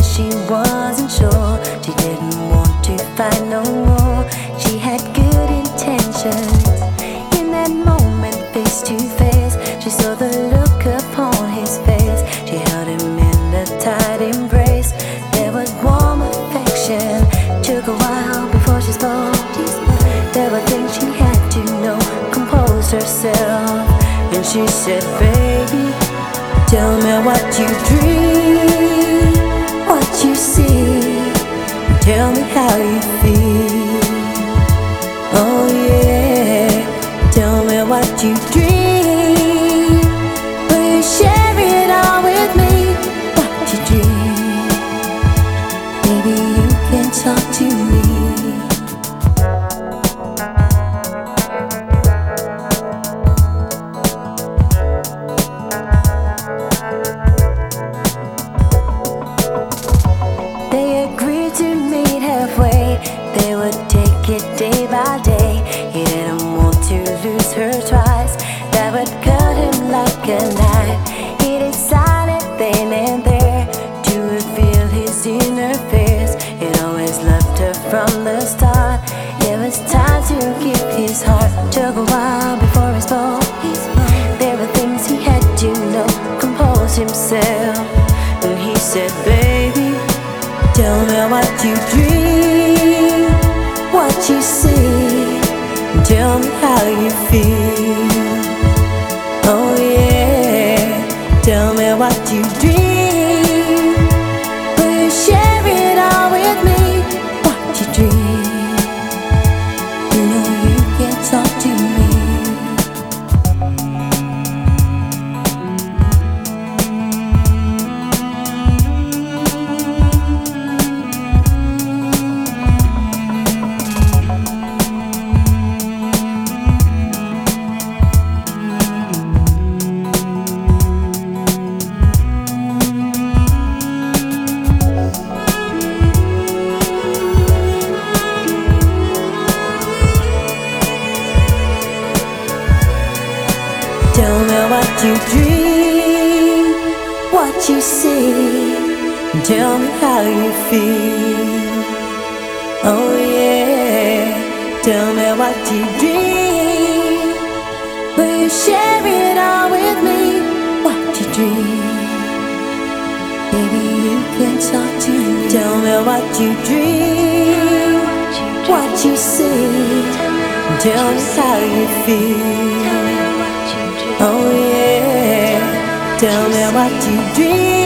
she wasn't sure. She didn't want to find no more. She had good intentions. In that moment, face to face, she saw the look upon his face. She held him in a tight embrace. There was warm affection. Took a while before she spoke. There were things she had to know. Composed herself, and she said, "Baby, tell me what you dream, what you see. Tell me how you feel. Oh yeah, tell me what you dream. Will you share it all with me? What you dream? Maybe you can talk to me." They agreed to meet halfway. They would take it day by day. He didn't want to lose her twice. That would cut him like a knife. He decided then and there to reveal his inner fears. He'd always loved her from the start. It was time to give his heart. Took a while before he spoke. There were things he had to know. Compose himself, and he said, "Baby, tell me what you dream, what you see. Tell me how you feel. Oh yeah, tell me what you dream. Will you share it all with me? What you dream? You know you can talk to me." Tell me what you dream, what you see. Tell me how you feel. Oh yeah, tell me what you dream. Will you share it all with me? What you dream? Maybe you can talk to me. Tell me what you dream, what you see. Tell me how you feel. Oh yeah, tell me what you dream.